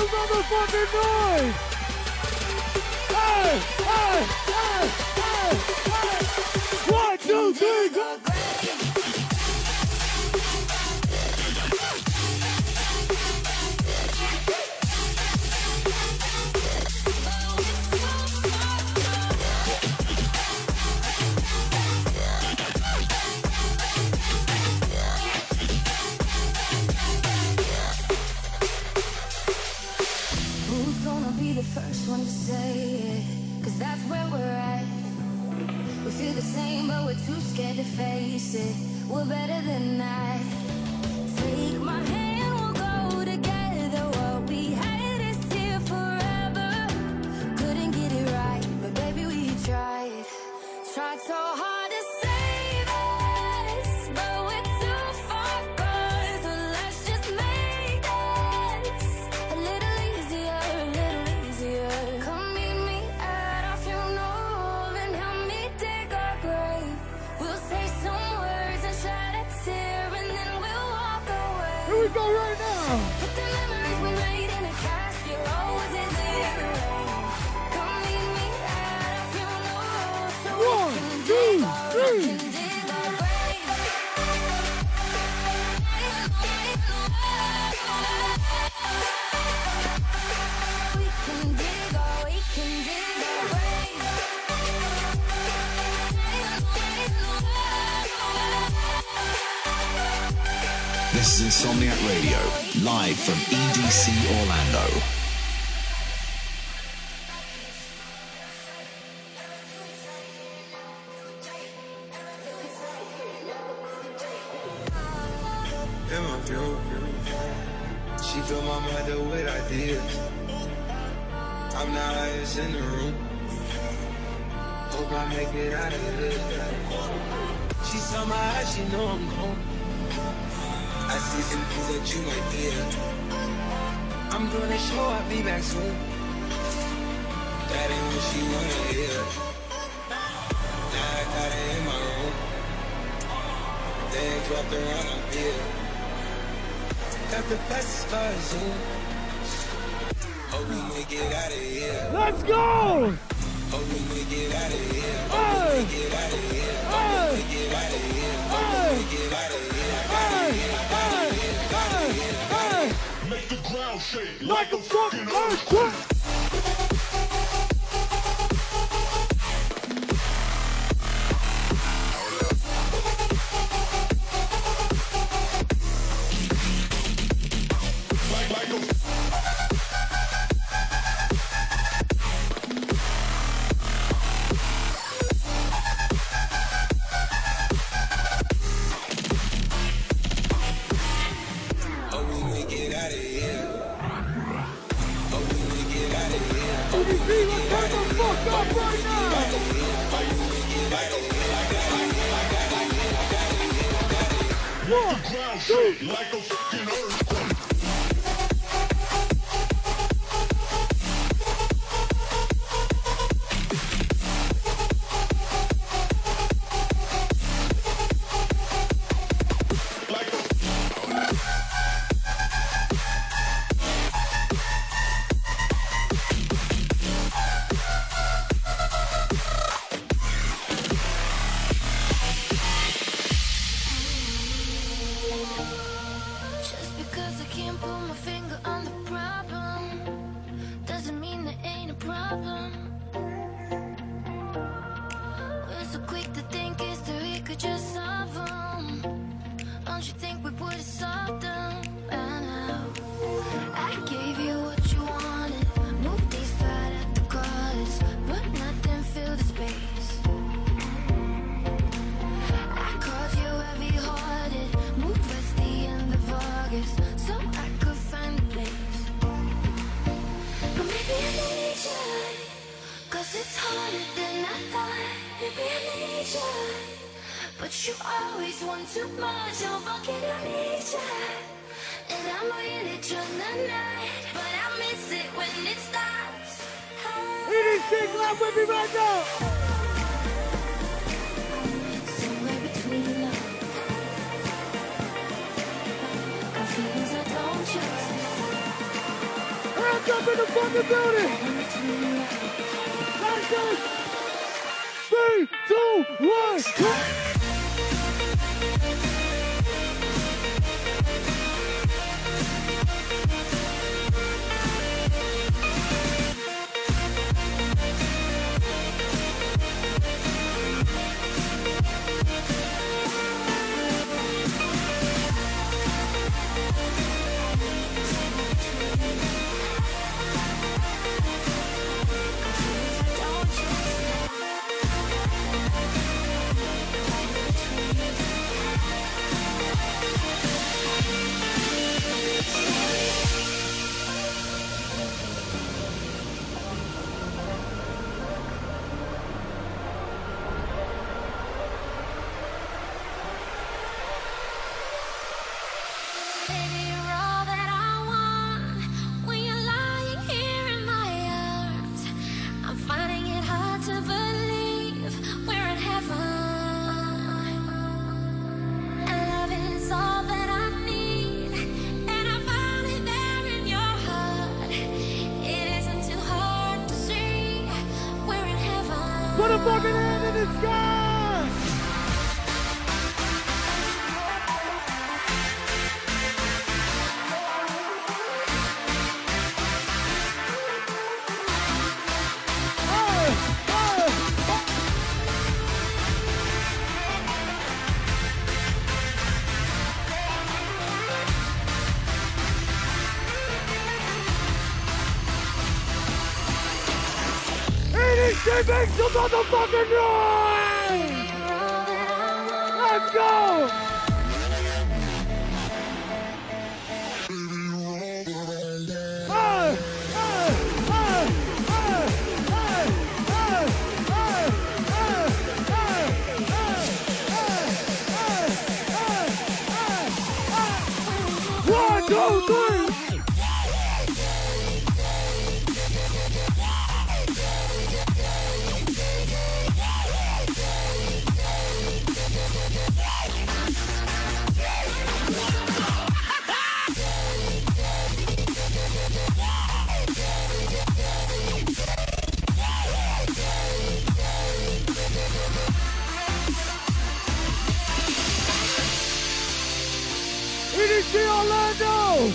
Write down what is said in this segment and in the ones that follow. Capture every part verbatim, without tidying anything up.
some motherfucking noise! Hey, hey, hey, hey, hey! One, two, three, go! First one to say it, cause that's where we're at. We feel the same, but we're too scared to face it. We're better than that. Take my hand, we'll go together. What we had is here forever. Couldn't get it right, but baby, we tried. Tried so hard to save us, but we're too far gone. So let's just make us a little easier, a little easier. Come meet me at our funeral and help me dig our grave. We'll say some words and shed a tear, and then we'll walk away. Here we go right now. Put the memories we made in a casket, roses in the rain. Come meet me at our funeral so One, we can two, dig our, three. can dig our grave. We can dig our, we can dig our grave. This is Insomniac Radio, live from E D C Orlando. In my view, she fill my mother with ideas. I'm the highest in the room. Hope I make it out of here. She saw my eyes, she know I'm gone. I see some things that you might fear. I'm gonna show I'll be back soon. That ain't what she wanna hear. Now I got her in my room. Things wrapped around her beard. Got the fastest car Zoom. Hope we make it out of here. Let's go! Hope we make it out of here. Hey! Hope we make it out of here. Hope we make it out of here. Hope we make it out of here. Hey! Hey! Hey! Hey! Make the ground shake Like a fucking earthquake! Hope we make it out of here. Hope we make it out of here. O D C, let's turn the fuck up right now! One, ground two, shake like a fucking earthquake. Just because I can't put my finger on the problem doesn't mean there ain't a problem. We're so quick to think history could just solve them. Don't you think we would have solved them by now? I gave you what you wanted, moved these right at the cause, but nothing filled the space. I called you heavy-hearted, moved west the end of August, so I could find a place. But maybe I need you, cause it's harder than I thought. Maybe I need you, but you always want too much. Oh, fucking I need you, and I'm really trying to night, but I miss it when it stops. E D C, clap with me right now! Somewhere between us, got feelings I don't trust. Hands Club in the fucking building. Like this. Three, two, one. Fucking hand in the sky! Oh, oh, oh. E D C makes some motherfucking noise! Let's go! Hey, hey, hey, hey, hey, hey, hey, hey, hey, hey, hey, hey, hey. One, two, three! E D C Orlando!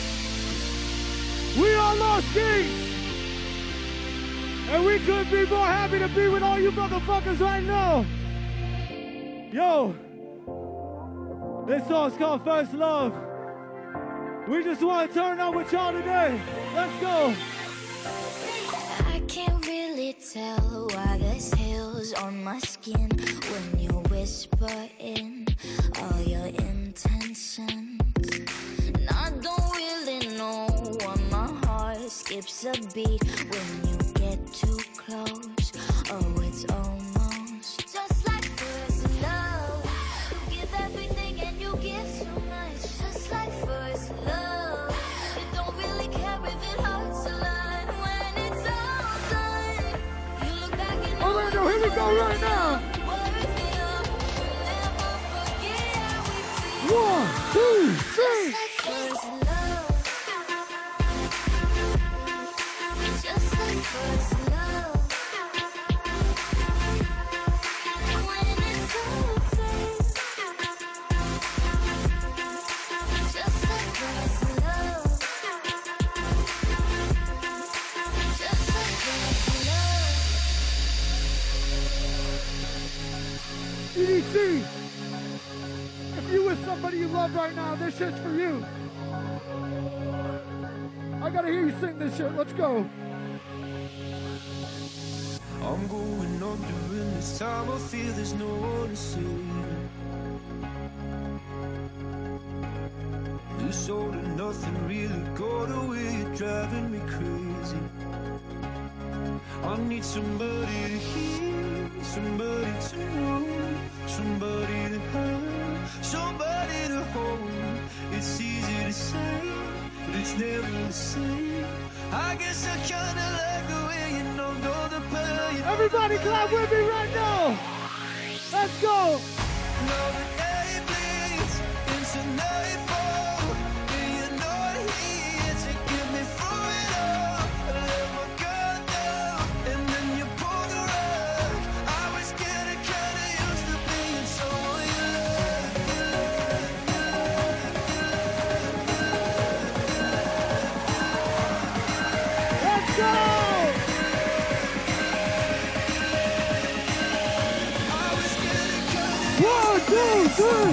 We are Lost Kings! And we couldn't be more happy to be with all you motherfuckers right now! Yo! This song's called First Love. We just want to turn up with y'all today. Let's go! I can't really tell why there's hills on my skin when you whisper in all your intentions. And I don't really know why my heart skips a beat when you get too close. Oh, it's almost just like first love. You give everything and you give so much. Just like first love. You don't really care if it hurts a lot when it's all done. You look back and Orlando, here we go right now! One, two, three! First love. Just like first love. When it's all done. Just like first love. Just like first love. E D C! If you with somebody you love right now, this shit's for you. I gotta hear you sing this shit. Let's go. I'm going under in this time. I feel there's no one to save me. This all and nothing really got away. You're driving me crazy. I need somebody to hear, somebody to know, somebody to have, somebody to hold. It's easy to say, but it's never the same. I guess I kinda like the way you know, know the pain. Everybody clap with me right now. Let's go. Now the day bleeds into nightfall, and you're not here to get me through it all.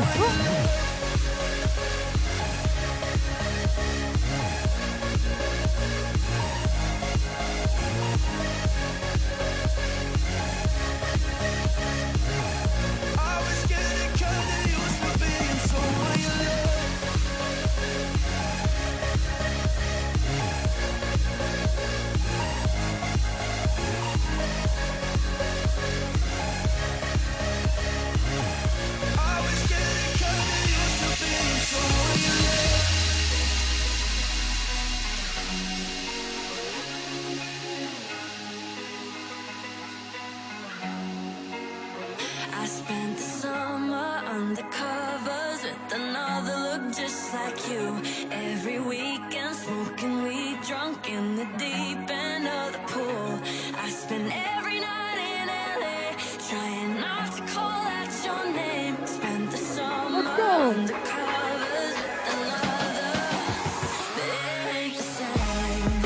I spent the summer undercovers with another look just like you. Every weekend smoking weed, drunk in the deep end of the pool. I spent every night in L A trying not to call out your name. Spent the summer undercovers with another, but it ain't the same.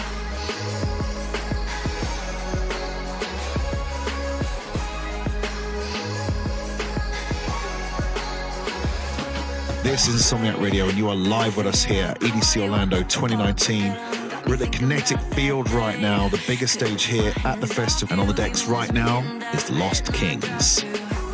This is Insomniac Radio, and you are live with us here at E D C Orlando twenty nineteen. We're at the Kinetic Field right now, the biggest stage here at the festival. And on the decks right now is Lost Kings.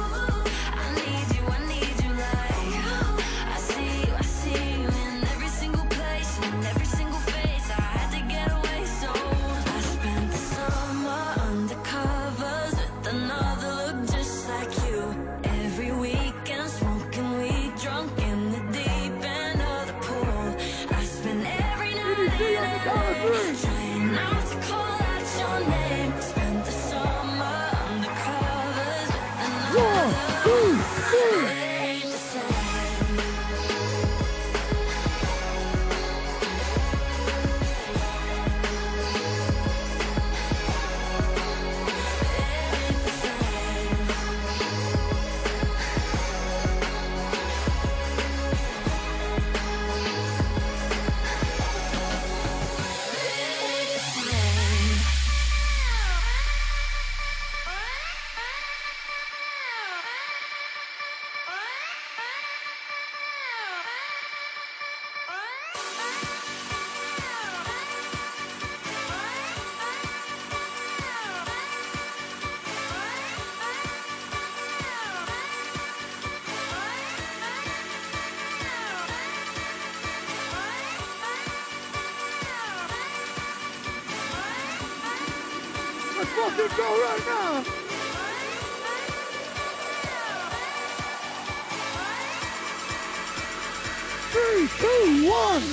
Trying not to call out your name. Spent the summer undercovers with another. It ain't the same. It ain't the same. Let's fucking go right now! Three, two, one!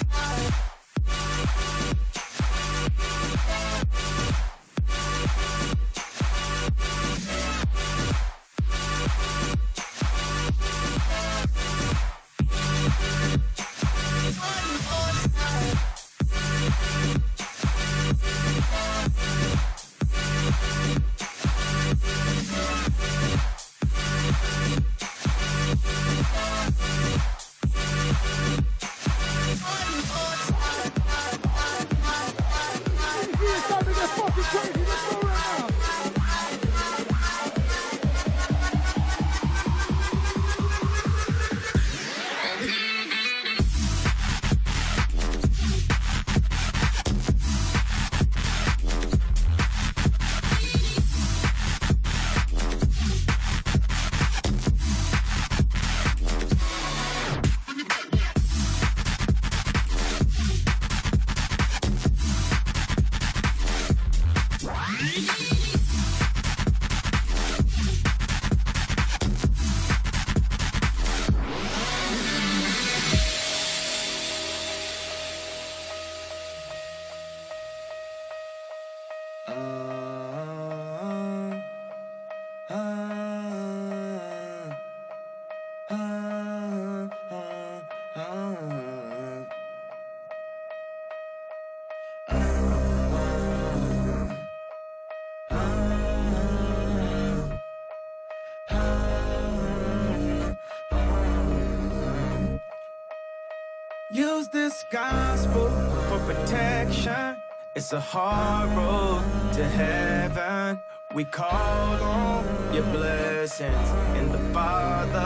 Use this gospel for protection. It's a hard road to heaven. We call on your blessings in the Father.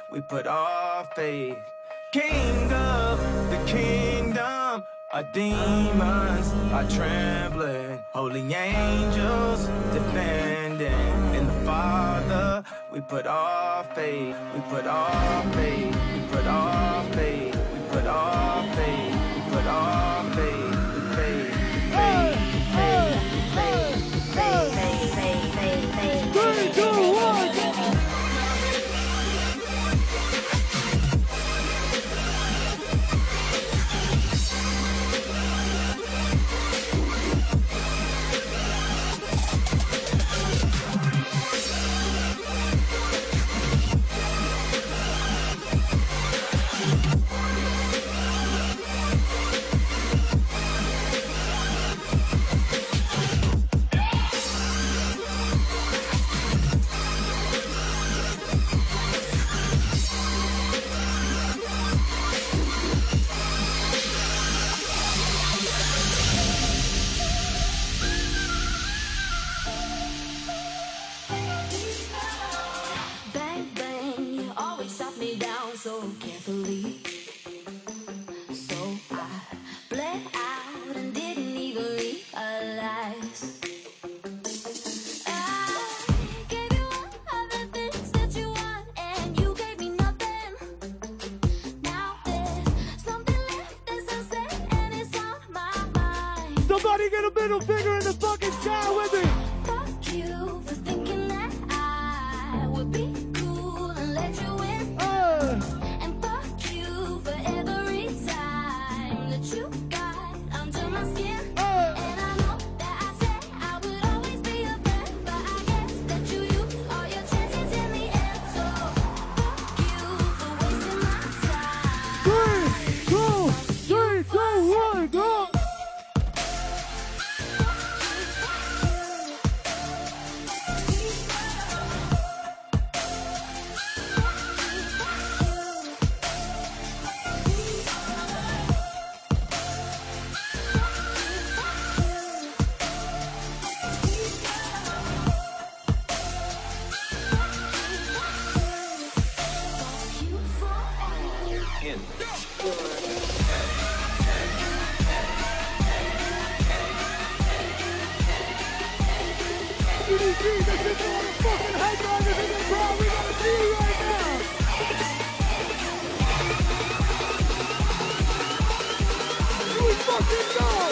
we put our faith. King of the kingdom, our demons are trembling. Holy angels defending. In the Father, we put our faith. We put our faith. We put our faith. We put our faith. We put our faith. We faith. Faith. Faith. Faith. Faith. Faith. Faith. Faith. Faith. Three, two, one. Bang, bang, you always shot me down so carefully. So I bled out and didn't even realize. I gave you all of the things that you want, and you gave me nothing. Now there's something left that's unsaid, and it's on my mind. Somebody get a middle finger in the fucking sky with me. Fuck you for thinking that I would be cool and let you in. Uh, And fuck you for every time that you got under my skin. uh. And I know that I said I would always be a friend, but I guess that you used all your chances in the end. So fuck you for wasting my time. Three, two, three, two, one, go. E D C, the people on the fucking hype drivers in the crowd. We gotta see you right now. You fucking know.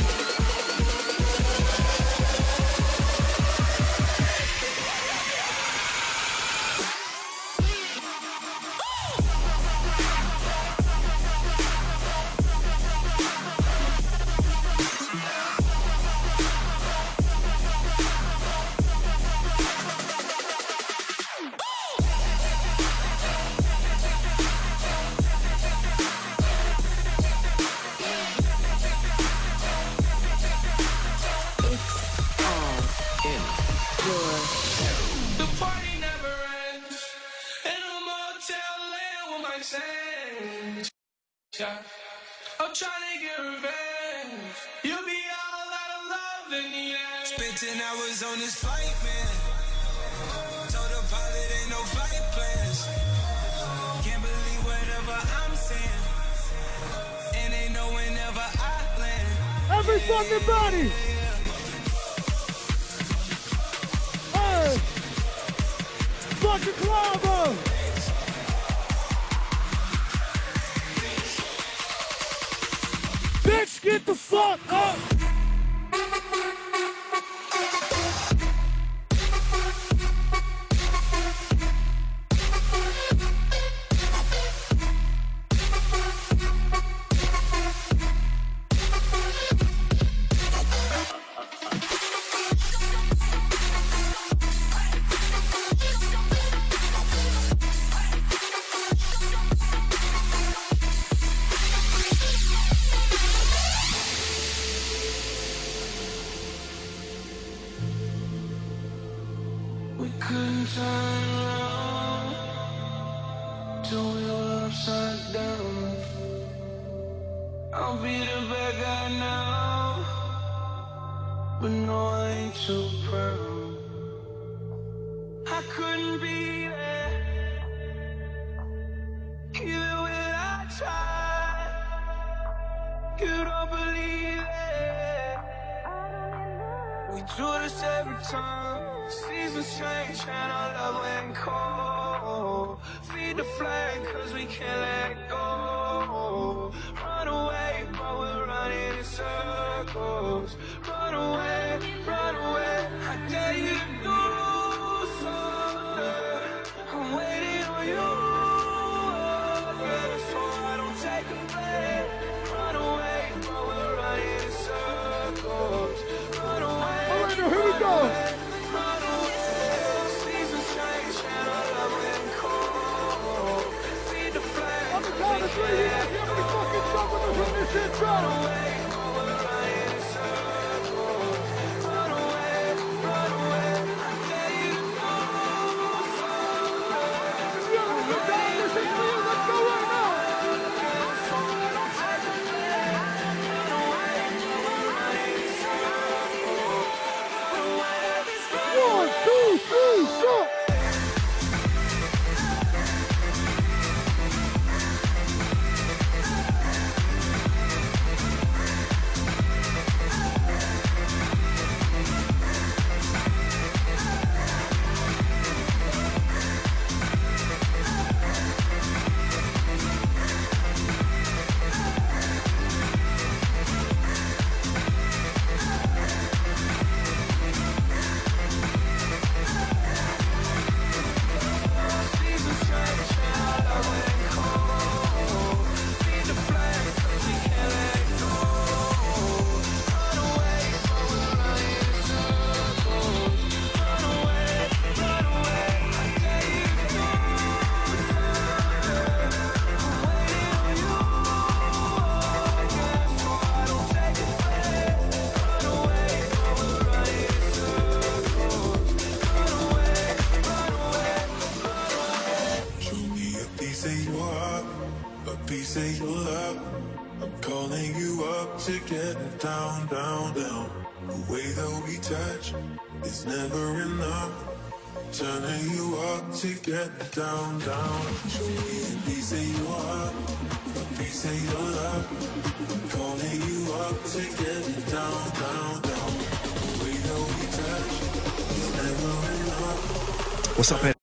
The party never ends. In a motel land with my saints. Yeah. I'm trying to get revenge. You'll be all out of love in the end. Spent ten hours on this flight, man. Told the pilot ain't no flight plans. Can't believe whatever I'm saying. And ain't no whenever I land. Every fucking body. Hey. Fucking clobber. Bitch, get the fuck up. We couldn't turn around till we were upside down. I'll be the bad guy now, but no, I ain't too proud. I couldn't be there We do this every time. Seasons change and our love went cold. Feed the flame cause we can't let it go. Run away but we're running in circles. Run away, run away. I dare you to do something. I'm waiting on you, yeah, so I don't take the blame. Run away but we're running in circles. Run away. All right, now here we go. On the three, you guys have any fucking trouble with us on this shit, bro? Run away, we're running in circles. Run away, run away. I dare you to do something. Yo, look down, this is for you. Let's go right now. So I don't take the blame. Run away, we're running in circles. Run away, run away. One, two, three, four. It's never enough. Turning you up to get down, down. Show me a piece of your heart, a piece of your love. Calling you up to get down, down, down. The way that we touch is never enough. What's up, Ed?